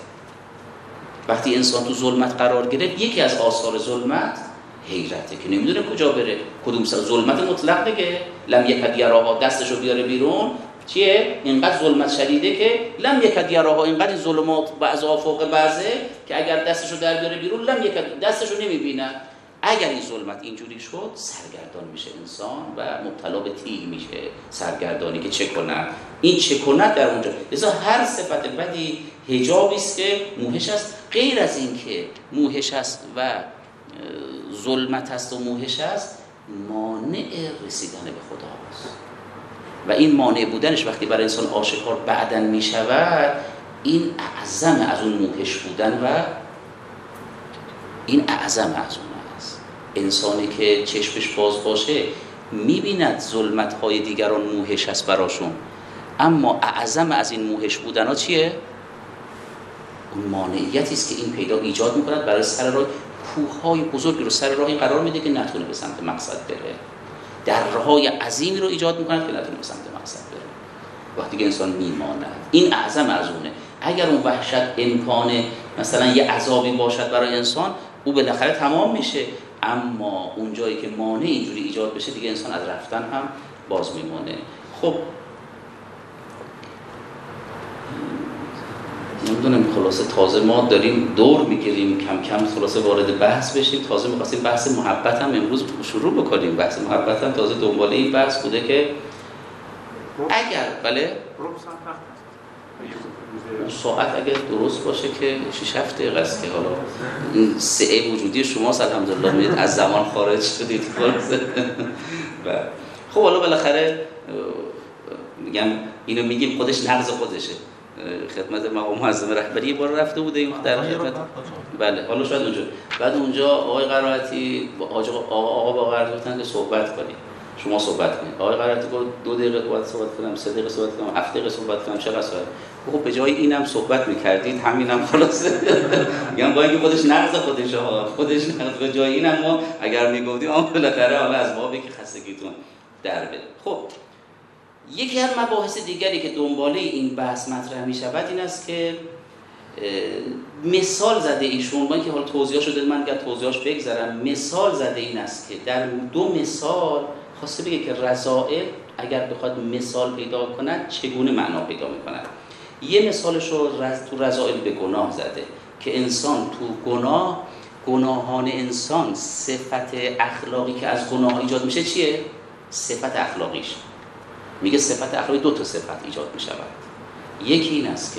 وقتی انسان تو ظلمت قرار گرفت یکی از آثار ظلمت حیرته که نمیدونه کجا بره. کدوم سر ظلمت مطلق دیگه، لم یکد یراها، دستشو بیاره بیرون چیه؟ اینقدر ظلمت شدیده که لم یکد یراها، اینقدر ظلمات بعضا فوق بعضه که اگر دستشو در بیاره بیرون لم یکد، دستشو نمیبینه. اگر این ظلمت اینجوری شد سرگردان میشه انسان و مبتلا به تیه میشه، سرگردانی که چه کنه، این چه کنه در اونجا. لذا هر صفت بدی حجابی است که موحش است. غیر از این که موحش است و ظلمت است و موحش است، مانع رسیدن به خداست و این مانع بودنش وقتی برای انسان آشکار بعداً میشود، این اعظم از اون موحش بودن و این اعظم از اون است. انسانی که چشمش باز باشه میبیند ظلمت‌های دیگران موحش است براشون، اما اعظم از این موهش بودن ها چیه؟ اون مانعیتی است که این پیدا ایجاد میکند برای سر راه، کوههای بزرگی رو سر راهی قرار میده که نتونه به سمت مقصد بره، درهای عظیمی رو ایجاد میکند که نتونه به سمت مقصد بره. وقتی که انسان میماند، این اعظم از اونه. اگر اون وحشت امکان مثلا یه عذابی باشد برای انسان، او بالاخره تمام میشه، اما اون جایی که مانع اینجوری ایجاد بشه دیگه انسان از رفتن هم باز میمونه. خب نمیدونم، خلاصه تازه ما داریم دور میگیریم کم کم، خلاصه وارد بحث بشیم. تازه می‌خواستیم بحث محبت هم امروز شروع بکنیم. بحث محبت هم تازه دنبال این بحث بوده که اگر بله اون ساعت اگر درست باشه که شش هفت دقیقه است که حالا این سعه وجودی شماست الحمدلله، میدید از زمان خارج شدید. خب حالا بالاخره میگم اینو میگیم خودش نقض خودشه. خدمت مقام معظم رهبری بار رفته بوده این در خدمت، بله حالا شاید اونجا، بعد اونجا آقای قرائتی آقا آقا با قرار گفتن که صحبت کنیم، شما صحبت کنید. آقای قرائتی گفت دو دقیقه باید صحبت کنم، سه دقیقه صحبت کنم، هفت دقیقه صحبت کنم، چقدر صحبت؟ خب به جای اینم صحبت می‌کردید، همینم خلاصه میگم با اینکه خودش نقض خودشه ها، خودش نقض، به جای اینم ما اگر میگفتیم اما بالاخره حالا از ما بگی خستگیتون در بره. خب یکی از مباحث دیگری که دنباله این بحث مطرح می شود این است که مثال زده ایشون، با اینکه حالا توضیح شده من اگر توضیحش بگذارم، مثال زده این است که در دو مثال خواسته بگه که رذائل اگر بخواد مثال پیدا کند چگونه معنا پیدا می کند. یه مثالش رو رز تو رذائل به گناه زده که انسان تو گناه، گناهان انسان صفت اخلاقی که از گناه ایجاد میشه چیه؟ صفت اخلاقیش. میگه صفت اخلاقی دو تا صفت ایجاد می شود. یکی این است که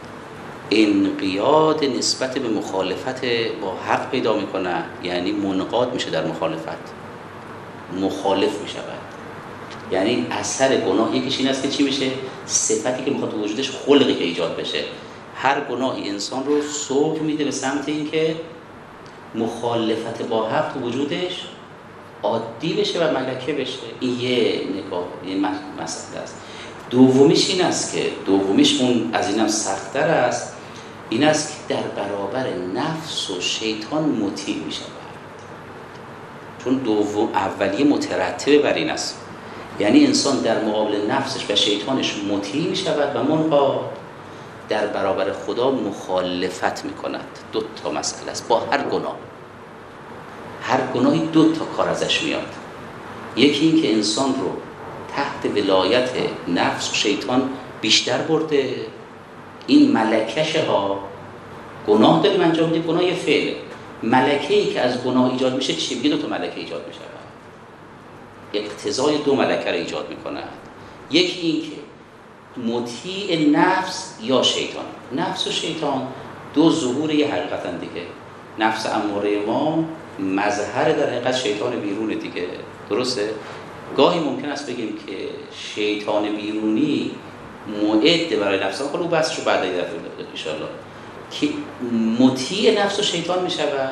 انقیاد نسبت به مخالفت با حق پیدا می کنه، یعنی منقاد میشه در مخالفت، مخالف می شود. یعنی اثر گناه یکیش این است که چی میشه؟ صفتی که میخواد وجودش، خلقی که ایجاد بشه. هر گناهی انسان رو سوق میده به سمت اینکه مخالفت با حق تو وجودش عادی بشه و ملکه بشه. این یه نگاه، یه مسئله است. دومیش این است که دومیش اون از اینم سخت‌تر است، این است که در برابر نفس و شیطان مطیع می شود. چون دوم اولیه مترتب بر این است، یعنی انسان در مقابل نفسش و شیطانش مطیع می شود و منقاد در برابر خدا مخالفت می کند. دو تا مسئله است با هر گناه. هر گناهی دو تا کار ازش میاد. یکی این که انسان رو تحت ولایت نفس و شیطان بیشتر برده، این ملکشه ها گناه داریم انجام میدیم، گناه یه فعله. ملکه‌ای که از گناه ایجاد میشه چی؟ میگه دو تا ملکه ایجاد میشه، اقتضای دو ملکه رو ایجاد میکنه. یکی این که مطیع نفس یا شیطان. نفس و شیطان دو ظهور یه حقیقتن دیگه. نفس اماره ما مظهر در حقیقت شیطان بیرون دیگه، درسته؟ گاهی ممکن است بگیم که شیطان بیرونی معد برای نفس، خب اون بحثشو بعد از ان شاءالله، که مطیع نفس و شیطان می شود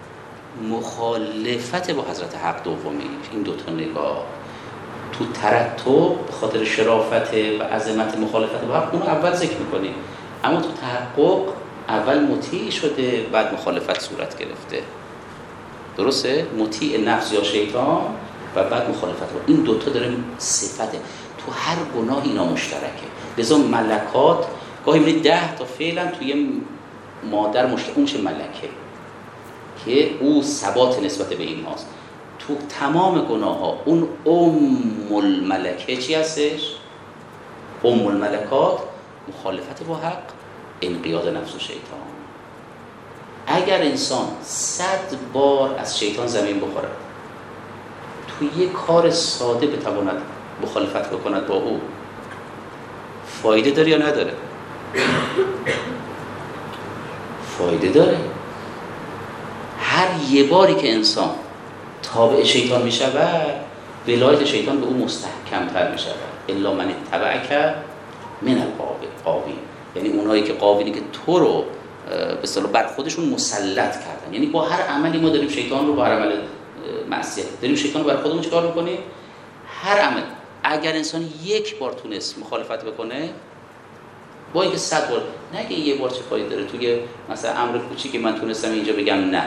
مخالفت با حضرت حق دومی. این دو تا نگاه تو ترتب به خاطر شرافت و عظمت مخالفت با حق اونو اول ذکر می‌کنیم، اما تو تحقق اول مطیع شده بعد مخالفت صورت گرفته، درسته؟ مطیع نفس یا شیطان و بعد مخالفت با این دوتا داره صفته. تو هر گناه اینا مشترکه. لذا ملکات گاهی می‌بینید ده تا فعلا توی مادر مشترک، اون چه ملکه که او ثبات نسبت به این هاست. تو تمام گناه ها اون ام الملکه چی هستش؟ ام الملکات مخالفت با حق، انقیاد نفس و شیطان. اگر انسان صد بار از شیطان زمین بخورد تو یک کار ساده بتواند مخالفت بکند با او، فایده داره یا نداره؟ فایده داره. هر یه باری که انسان تابع شیطان می شود، ولایت شیطان به او مستحکم تر می شود. الا من اتبعک من القاوی، یعنی اونایی که قاوینی که تو رو به اصطلاح بر خودشون مسلط کردن. یعنی با هر عملی ما داریم شیطان رو، با هر عمل معصیت داریم شیطان رو بر خودمون چیکار میکنیم؟ هر عمل اگر انسان یک بار تونست مخالفت بکنه با اینکه صد بار نگه یه بار چه فایده داره، توی مثلا امر کوچیکی من تونستم اینجا بگم نه،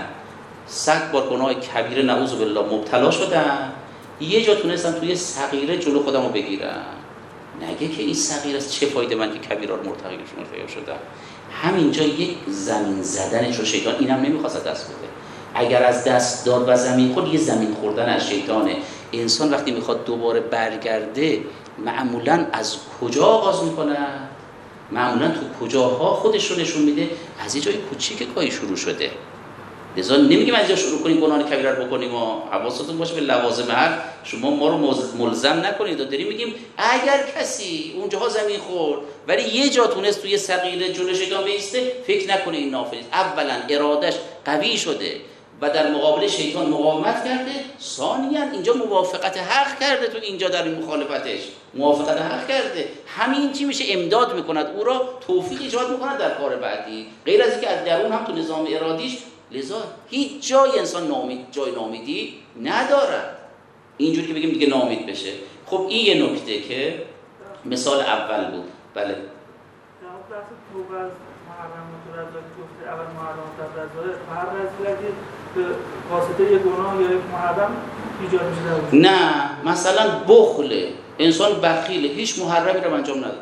صد بار گناه کبیره نعوذ بالله مبتلا شدم، یه جا تونستم توی صغیره جلو خودم رو بگیرم، نگه که این صغیره است چه فایده من که کبیره رو مرتکب شدم. همینجا یک زمین زدنش رو شیطان اینم نمیخواست دست بده. اگر از دست داد و زمین خورد، یه زمین خوردن از شیطانه. انسان وقتی میخواد دوباره برگرده معمولاً از کجا آغاز میکنه؟ معمولاً تو کجاها خودش رو نشون میده؟ از یه جای کوچیک کاری شروع شده. لذا نمیگیم از اینجا شروع کنیم گناه کبیره رو بکنیم و حواستون باشه به لوازم هر شما ما رو ملزم نکنید. داریم میگیم اگر کسی اونجاها زمین خورد ولی یه جا تونست توی صغیره جلوی شیطان بیسته، فکر نکنه این نافل است. اولا ارادش قوی شده و در مقابل شیطان مقاومت کرده، ثانیاً اینجا موافقت حق کرده، تو اینجا در این مخالفتش موافقت حق کرده، همین چی میشه امداد میکند او را، توفیق ایجاد میکند در کار بعدی، غیر از اینکه از درون هم تو نظام ارادیش. لذا هیچ جای انسان ناامید جای ناامیدی ندارد، اینجوری که بگیم دیگه ناامید بشه. خب این یه نکته که مثال اول بود. بله در بحث توبه از محرمات رضایی گفته اول محرمات رضایی هر رضایی به واسطه یک گناه یا یک محرم ایجاد میشه. نه مثلا بخله، انسان بخیله، هیچ محرمی رو انجام نداده،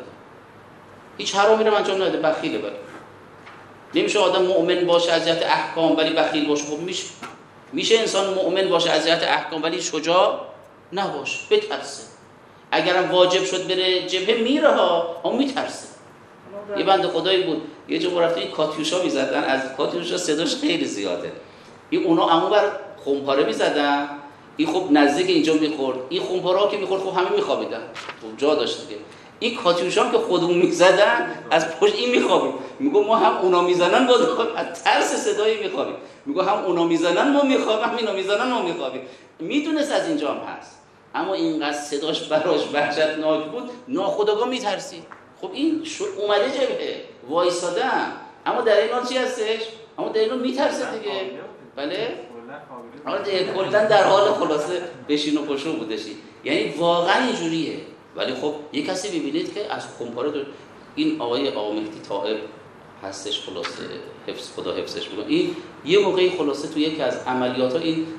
هیچ حرامی رو انجام نداده، بخیله. بله نمیشه آدم مؤمن باشه از جهت احکام ولی بخیل باشه. خب میشه میشه انسان مؤمن باشه از جهت احکام ولی شجاع نباشه، بترسه. اگرم واجب شد بره جبهه میره ها، اما میترسه. یه بنده خدایی بود یه جا رفته این کاتیوشا میزدن، از کاتیوشا صداش خیلی زیاده، این اونا اونور خمپاره میزدن، این خب نزدیک اینجا میخورد، این خمپاره ها که میخورد خب همه میخوابیدن، خب جا داشت دیگه. این کاتیوشا که خودمون میزدن از پشت این میخوابیم، میگه ما هم اونا میزنن باز از ترس صدایی میخوابیم، میگه هم اونا میزنن ما میخوابیم، هم اینا میزنن ما میخوابیم. میدونست از اینجا هم هست، اما اینقدر صداش براش وحشتناک بود ناخودآگاه میترسید. خب این اومده جبهه وایسادم، اما در این حال چی هستش؟ اما در این حال میترسه دیگه. بله حالا کلا در حال خلاصه بشین و پشو بودشی، یعنی واقعا اینجوریه. ولی خب یک کسی ببینید که از خمپاره دو... این آقای آقا مهدی طائب هستش، خلاصه حفظ خدا حفظش میکنه، این یه موقعی خلاصه تو یکی از عملیات ها این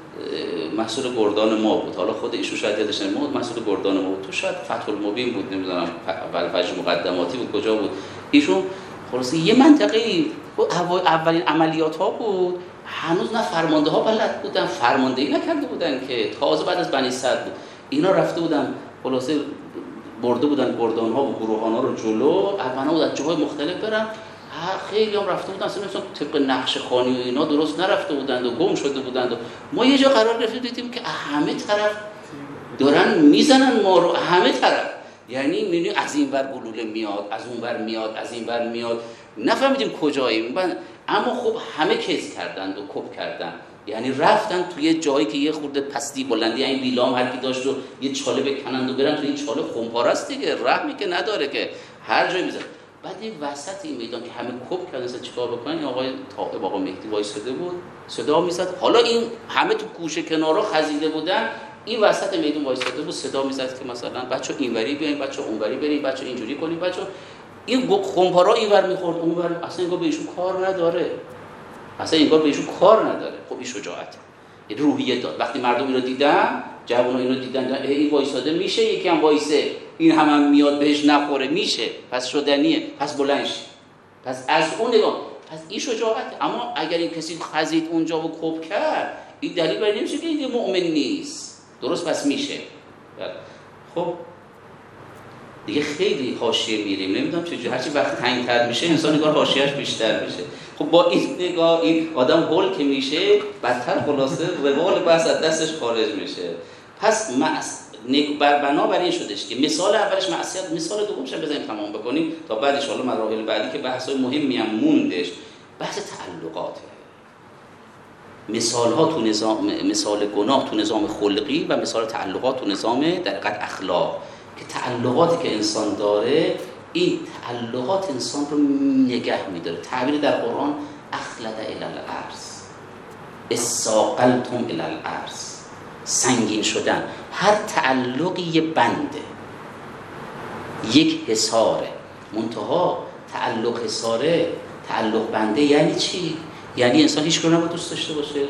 مسئول گردان ما بود، حالا خود ایشون شاید یادش نمیاد، مسئول گردان ما بود، تو شاید فتح المبین بود، نمیدونم فجر مقدماتی بود، کجا بود ایشون. خلاصه یه منطقه اولین عملیات ها بود، هنوز نه فرمانده ها بلد بودن، فرماندهی نکرده بودن که تازه بعد از بنی صدر بود. اینا رفته بودن خلاصه برده بودن گردان ها و گروهان ها رو جلو، اونا بود از جاهای مختلف برن، خیلی هم رفته بودن اصلا مثلا طبق نقش خانی و اینا درست نرفته بودند و گم شده بودند و ما یه جا قرار گرفتیم دیدیم که همه طرف دارن میزنن ما رو، همه طرف، یعنی میبینی از این ور گلوله میاد، از اون ور میاد، از این ور میاد، نفهمیدیم کجاییم، اما خب همه کیس کردند و کپ کردند، یعنی رفتن توی جایی که یه خورده پستی بلندی این بیلام هر کی داشت و یه چاله بکنند و برن تو این چاله خمپاره است دیگه، رحمی که نداره که هر جایی میزنه. بعد این وسط این میدان که همه کپ کردن اصلا چیکار بکنن، این آقای طائب آقا مهدی وایساده بود صدا میزد، حالا این همه تو گوشه کنارا خزیده بودن، این وسط میدون وایساده بود صدا میزد که مثلا بچا اینوری بیاین، بچا اونوری بریم، بچا اینجوری کنیم، بچا این خمپاره اینور میخورد اونور، اصلا انگار به ایشون کار نداره، اصلا انگار به ایشون کار نداره. خب این شجاعت روحیه داد. وقتی مردم اینو دیدن، جوونا اینو دیدن، این وایساده میشه یکی هم وایسه، این هم, هم میاد بهش نخوره میشه، پس شدنیه، پس بلند شه، پس از اون نگاه، پس این شجاعت. اما اگر این کسی خزید اونجا و کپ کرد، این دلیل بر نمیشه که این مؤمن نیست، درست؟ پس میشه. خب دیگه خیلی حاشیه میریم، نمیدونم چجوری، هرچی وقت تنگ‌تر میشه انسان نگاه حاشیه‌اش بیشتر میشه. خب با این نگاه این آدم هول که میشه بدتر خلاصه روال بحث از دستش خارج میشه. پس معص... بر بنابراین شدش که مثال اولش معصیت، مثال دومش هم بزنیم تمام بکنیم تا بعد ان شاءالله مراحل بعدی که بحث‌های مهمی هم موندش، بحث تعلقاته. مثال ها تو نظام، مثال گناه تو نظام خلقی و مثال تعلقات تو نظام در حقیقت اخلاق، که تعلقاتی که انسان داره، این تعلقات انسان رو نگه میداره. تعبیر در قرآن اخلد الی الارض، اساقلتم الی الارض، سنگین شدن. هر تعلقی یه بنده، یک حصاره. منتها تعلق حصاره، تعلق بنده یعنی چی؟ یعنی انسان هیچ کاری نباید دوست داشته باشه؟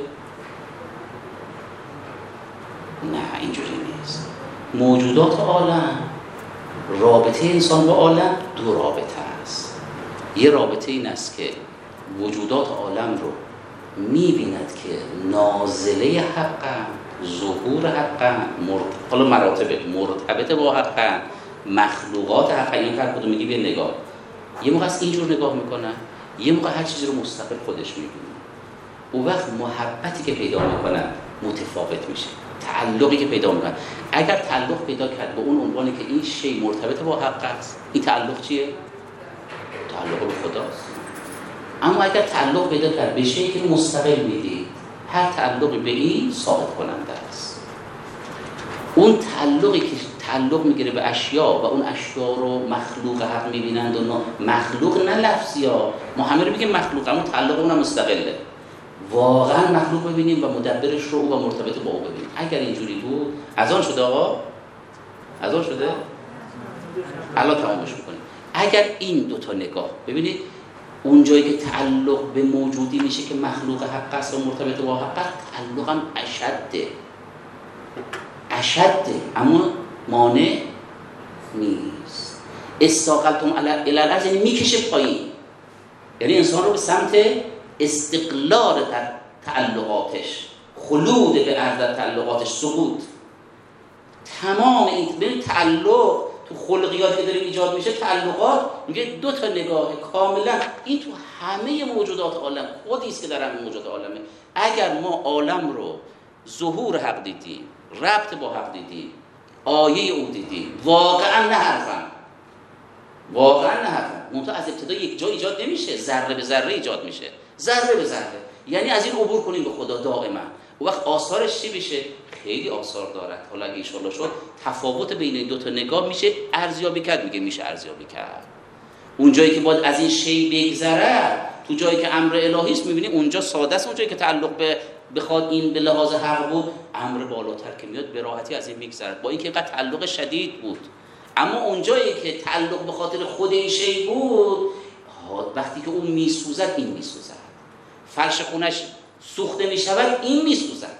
نه، اینجوری نیست. موجودات عالم، رابطه انسان با عالم دو رابطه است. یه رابطه این است که وجودات عالم رو می‌بیند که نازله حقن، ظهور حقن، حالا مراتب مرتبط با حقن، مخلوقات حقن. این هر کدوم میگی به نگاه، یه موقع از اینجور نگاه میکنن، یه موقع هر چیزی رو مستقل خودش میبینن. اون وقت محبتی که پیدا میکنن متفاوت میشه، تعلقی که پیدا میکنن. اگر تعلق پیدا کرد به اون عنوانی که این شی مرتبط با حق است، این تعلق چیه؟ تعلق به خداست. اما اگر تعلق پیدا کرد به شیئی که مستقل میدید، هر تعلقی به این ثابت کننده است. اون تعلقی که تعلق میگیره به اشیا و اون اشیا رو مخلوق حق میبینند و مخلوق نه لفظی ها، ما همه رو میگیم مخلوق، اما تعلق اونم مستقله. واقعا مخلوق ببینیم و مدبرش رو و مرتبط با او ببینیم. اگر اینجوری بود، اذان شده آقا؟ اذان شده؟ الان تمامش میکنیم. اگر این دوتا نگاه ببینید، اون جایی که تعلق به موجودی میشه که مخلوق حق است و مرتبط با حق است، تعلق هم اشده اشده اما مانع نیست. استاقلتم الی الارض یعنی میکشه پایین، یعنی انسان رو به سمت استقلال در تعلقاتش، خلود به ارض تعلقاتش، سقوط. تمام این ببین تعلق تو خلقیات که داریم ایجاد میشه، تعلقات میگه دو تا نگاه کاملا این تو همه موجودات عالم خودی است که در همه موجودات عالمه. اگر ما عالم رو ظهور حق دیدیم، ربط با حق دیدیم، آیه او دیدیم، واقعا نه حرفم واقعا نه حرفم منتها از ابتدا یک جا ایجاد نمیشه، ذره به ذره ایجاد میشه، ذره به ذره. یعنی از این عبور کنیم به خدا دائما. و وقت آثارش چی میشه؟ خیلی آثار دارد. حالا اگه انشالله شد تفاوت بین این دو تا نگاه میشه ارزیابی کرد، میگه میشه ارزیابی کرد. اون جایی که باید از این شی بگذره، تو جایی که امر الهی است، میبینی اونجا ساده است. اون جایی که تعلق به بخواد این به لحاظ حق بود، امر بالاتر که میاد به راحتی از این میگذرد، با اینکه اینقدر تعلق شدید بود. اما اون جایی که تعلق به خاطر خود این شی بود، وقتی که اون میسوزد این میسوزد، فرش خونش سوخته میشود این میسوزد.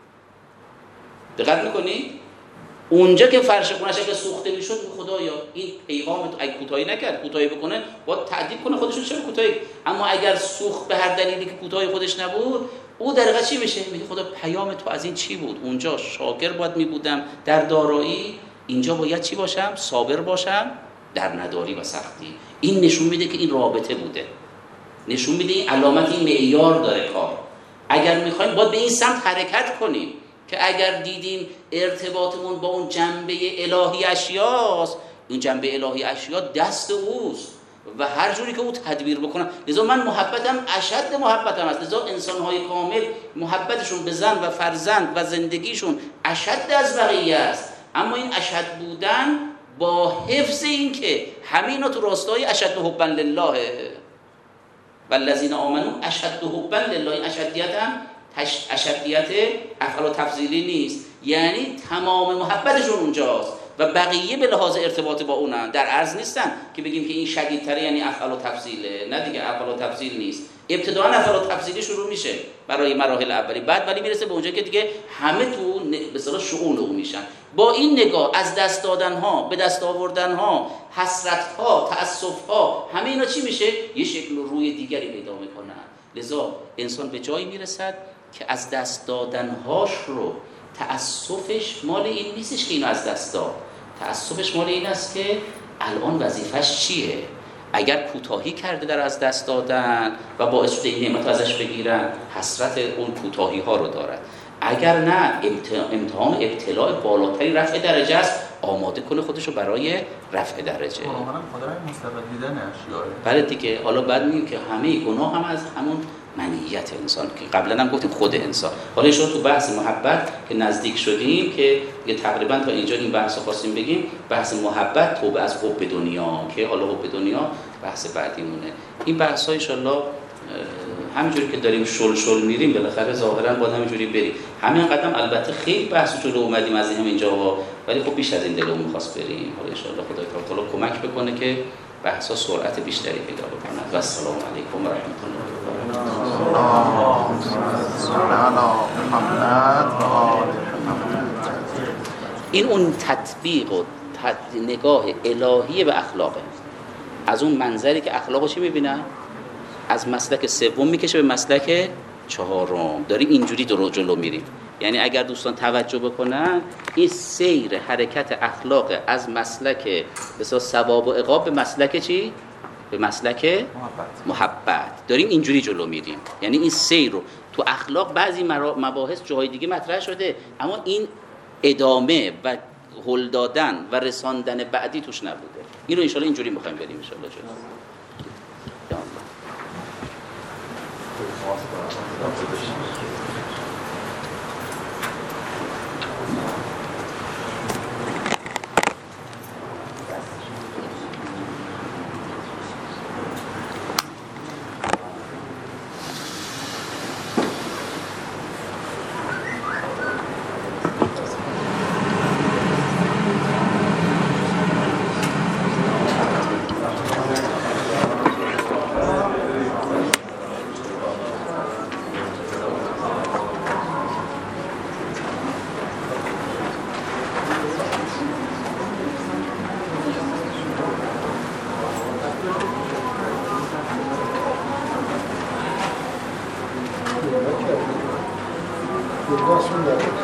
دقت میکنی؟ اونجا که فرش خونش اگه سوخته میشد، خدایا این پیغام تو اگه کوتاهی نکرد، کوتاهی بکنه، باید تعدیب کنه خودشون چرا کوتاهی. اما اگر سوخت به هر دلیلی که کوتاهی خودش نبود، او در واقع چی بشه؟ میگه خدا پیام تو از این چی بود؟ اونجا شاکر باید میبودم در دارایی، اینجا باید چی باشم؟ صابر باشم در نداری و سختی. این نشون میده که این رابطه بوده، نشون میده این علامت، این معیار داره کار. اگر میخوایم باید به این سمت حرکت کنیم که اگر دیدیم ارتباطمون با اون جنبه الهی اشیاست، اون جنبه الهی اشیا دست اوست و هر جوری که او تدبیر بکنه. لذا من محبتم اشد محبتم است. لذا انسان‌های کامل محبتشون به زن و فرزند و زندگیشون اشد از بقیه است. اما این اشد بودن با حفظ این که همه تو راستای اشد حبا لله والذین آمنوا اشد حبا لله. این اشدیت هم اشدیت افعال تفضیلی نیست، یعنی تمام محبتشون اونجاست و بقیه به لحاظ ارتباط با اونن. در عرض نیستن که بگیم که این شدیدتره یعنی افعال تفضیله، نه دیگه، افعال تفضیل نیست. ابتداء افعال تفضیلی شروع میشه برای مراحل اولی، بعد ولی میرسه به اونجا که دیگه همه تو به اصطلاح شؤون او میشن. با این نگاه از دست دادن ها، به دست آوردن ها، حسرت ها، تأسف ها، همه اینا چی میشه؟ یه شکل و روی دیگری پیدا میکنن. لذا انسان به جایی میرسد که از دست دادنهاش رو، تأسفش مال این نیستش که اینو از دست داد، تأسفش مال این است که الان وظیفش چیه. اگر کوتاهی کرده در از دست دادن و باعث شده این نعمت ازش بگیرن، حسرت اون کوتاهی ها رو دارد. اگر نه، امتحان ابتلاع بالاتری رفع درجه است، آماده کنه خودشو برای رفع درجه. قرآن خدای مستقل دیدن اشیاء. بله دیگه. حالا بعد میگیم که همه گناه هم از همون منیت انسان که قبلا هم گفتیم خود انسان. حالا ایشون تو بحث محبت که نزدیک شدیم که تقریبا تا اینجا این بحث رو خواستیم بگیم، بحث محبت، توبه از حب دنیا، که حالا حب دنیا بحث بعدیمونه. این بحث ها ان شاء الله همینجوری که داریم شل شل میریم بالاخره ظاهرا باید همینجوری بریم. همین قدم البته خیلی بحث جلو اومدیم از همینجا و ولی خب بیش از این دلمون می‌خواست بریم. حالا ان شاءالله خدای تعالی کمک بکنه که بحثا سرعت بیشتری پیدا بکنه. و السلام علیکم و رحمت الله و برکاته. این اون تطبیق و نگاه الهی به اخلاقه. از اون منظری که اخلاقو چی می‌بینن؟ از مسلک سوم میکشه به مسلک چهارم. داریم اینجوری درو جلو میریم. یعنی اگر دوستان توجه بکنن این سیر حرکت اخلاق از مسلک بسیار ثواب و عقاب به مسلک چی؟ به مسلک محبت. محبت داریم اینجوری جلو میریم. یعنی این سیر رو تو اخلاق بعضی مباحث جاهای دیگه مطرح شده اما این ادامه و هل دادن و رساندن بعدی توش نبوده. این رو ان شاءالله اینجوری می‌خوایم بریم ان شاءالله جلو. Gracias.